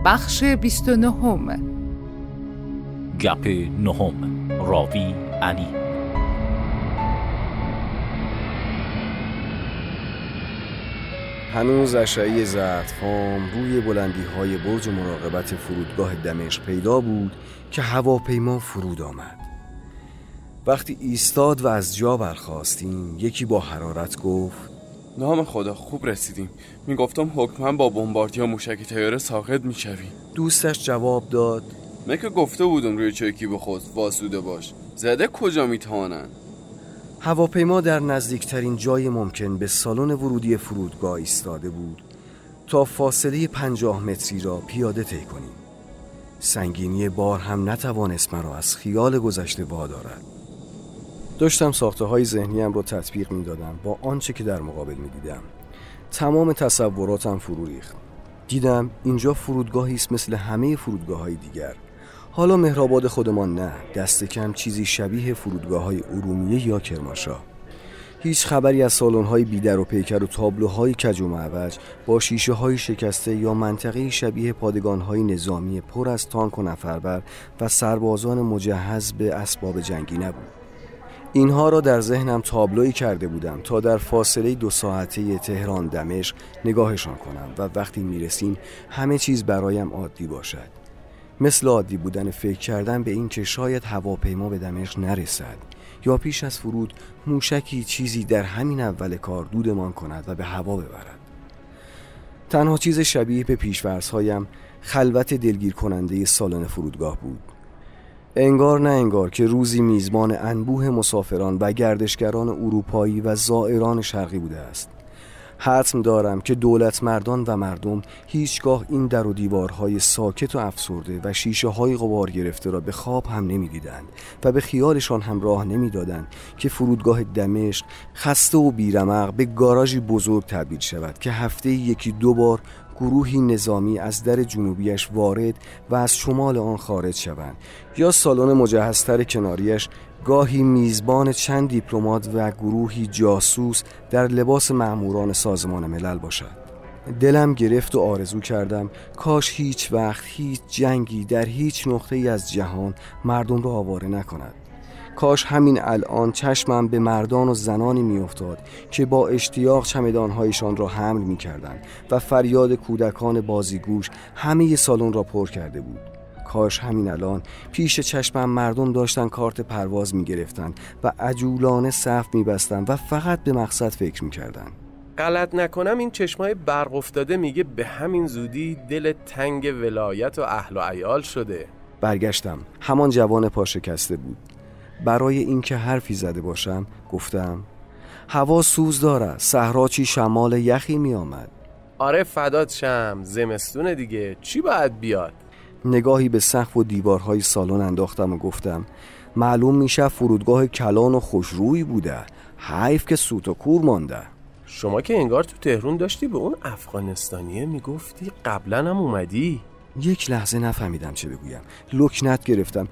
بخش 29. گپ نهم. راوی علی. هنوز اشعه زردفام روی بلندی‌های برج مراقبت فرودگاه دمشق پیدا بود که هواپیما فرود آمد. وقتی ایستاد و از جا برخاستیم، یکی با حرارت گفت: نام خدا خوب رسیدیم. میگفتم حتما با بمباردیا موشک طیاره ساقط میشویم. دوستش جواب داد: مگه گفته بودم روی چکی به خود واسوده باش. زده کجا میتوانن؟ هواپیما در نزدیکترین جای ممکن به سالن ورودی فرودگاه ایستاده بود تا فاصله 50 متری را پیاده طی کنیم. سنگینی بار هم نتوانست مرا از خیال گذشته وادارد. داشتم ساخته‌های ذهنیم را تطبیق می‌دادم با آنچه که در مقابل می‌دیدم. تمام تصوراتم فرو ریخت. دیدم اینجا فرودگاهی است مثل همه فرودگاه‌های دیگر. حالا مهرآباد خودمان نه، دست کم چیزی شبیه فرودگاه‌های ارومیه یا کرمانشاه. هیچ خبری از سالن‌های بی‌در و پیکر و تابلوهای کج و معوج با شیشه‌های شکسته یا منطقه‌ای شبیه پادگان‌های نظامی پر از تانک و نفربر و سربازان مجهز به اسباب جنگی نبود. اینها را در ذهنم تابلویی کرده بودم تا در فاصله 2 ساعته تهران دمشق نگاهشان کنم و وقتی میرسیم همه چیز برایم عادی باشد. مثل عادی بودن فکر کردن به این که شاید هواپیما به دمشق نرسد یا پیش از فرود موشکی چیزی در همین اول کار دودمان کند و به هوا ببرد. تنها چیز شبیه به پیش‌فرض‌هایم خلوت دلگیر کننده سالن فرودگاه بود. انگار نه انگار که روزی میزبان انبوه مسافران و گردشگران اروپایی و زائران شرقی بوده است. حتم دارم که دولت مردان و مردم هیچگاه این در و دیوارهای ساکت و افسرده و شیشه های غبار گرفته را به خواب هم نمی دیدند و به خیالشان هم راه نمی دادند که فرودگاه دمشق خسته و بیرمق به گاراژی بزرگ تبدیل شود که هفته 1-2 بار گروهی نظامی از در جنوبیش وارد و از شمال آن خارج شوند یا سالن مجهزتر کناریش گاهی میزبان چند دیپلمات و گروهی جاسوس در لباس مأموران سازمان ملل باشد. دلم گرفت و آرزو کردم کاش هیچ وقت هیچ جنگی در هیچ نقطه‌ای از جهان مردم را آواره نکند. کاش همین الان چشمم به مردان و زنانی میافتاد که با اشتیاق چمدان‌هایشان را حمل می‌کردند و فریاد کودکان بازیگوش همه سالن را پر کرده بود. کاش همین الان پیش چشمم مردم داشتن کارت پرواز می‌گرفتن و عجولانه صف می‌بستن و فقط به مقصد فکر می‌کردن. غلط نکنم این چشمای برق افتاده میگه به همین زودی دل تنگ ولایت و اهل و عیال شده. برگشتم. همان جوان پاشکسته بود. برای اینکه حرفی زده باشم گفتم: هوا سوز داره، صحرا چی شمال یخی می آمد. آره فدات شم، زمستونه دیگه، چی باید بیاد؟ نگاهی به سقف و دیوارهای سالن انداختم و گفتم: معلوم میشه فرودگاه کلان و خوشرویی بوده، حیف که سوت و کور مانده. شما که انگار تو تهران داشتی به اون افغانستانیه میگفتی قبلا هم اومدی. یک لحظه نفهمیدم چه بگویم. لکنت گرفتم.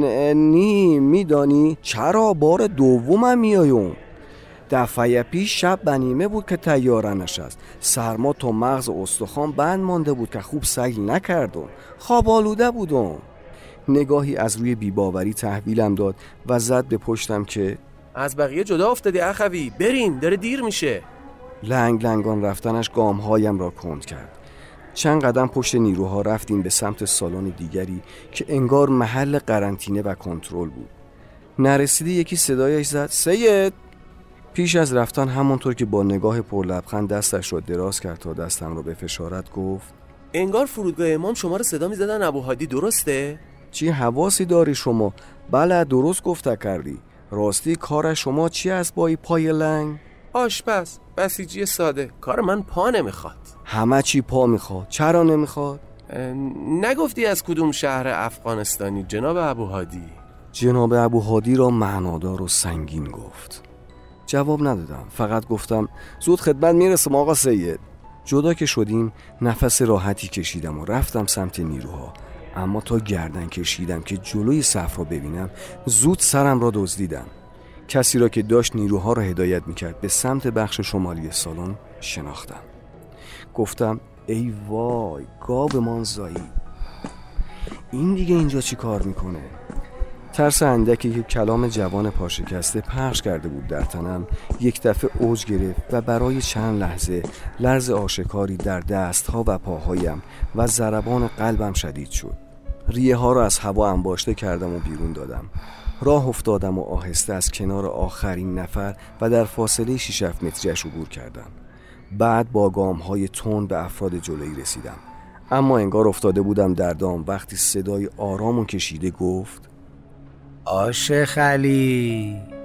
نی میدانی چرا بار دومم میایم؟ دفعه پیش شب بنیمه بود که طیاره نشست. سرما تا مغز استخوان بند مانده بود که خوب سیل نکردم. خواب آلوده بودم. نگاهی از روی بیباوری تحویلم داد و زد به پشتم که از بقیه جدا افتادی اخوی، بریم داره دیر میشه. لنگ لنگان رفتنش گامهایم را کند کرد. چند قدم پشت نیروها رفتیم به سمت سالن دیگری که انگار محل قرنطینه و کنترل بود. نرسیده یکی صدایش زد: سید! پیش از رفتن همونطور که با نگاه پرلبخند دستش را دراز کرد تا دستم را بفشارد گفت: انگار فرودگاه امام شما رو صدا می‌زدن ابوهادی، درسته؟ چی حواسی داری شما؟ بله درست گفته کردی. راستی کار شما چی است با این پای لنگ؟ آشپز، بسیجی ساده. کار من پا نمیخواد. همه چی پا میخواد. چرا نمیخواد؟ نگفتی از کدوم شهر افغانستانی جناب ابوهادی؟ جناب ابوهادی را معنادار و سنگین گفت. جواب ندادم، فقط گفتم زود خدمت میرسم آقا سید. جدا که شدیم نفس راحتی کشیدم و رفتم سمت نیروها، اما تا گردن کشیدم که جلوی صف را ببینم زود سرم را دزدیدم. کسی را که داشت نیروها را هدایت میکرد به سمت بخش شمالی سالن شناختم. گفتم: ای وای، گاب مانزایی، این دیگه اینجا چی کار میکنه؟ ترس اندکی که کلام جوان پاشکسته پخش کرده بود در تنم یک دفعه اوج گرفت و برای چند لحظه لرز آشکاری در دستها و پاهایم و ضربان قلبم شدید شد. ریه ها را از هوا انباشته کردم و بیرون دادم. راه افتادم و آهسته از کنار آخرین نفر و در فاصله 6-7 متریش عبور کردم. بعد با گام های تند به افراد جلویی رسیدم، اما انگار افتاده بودم در دام وقتی صدای آرام و کشیده گفت: عاشق علی.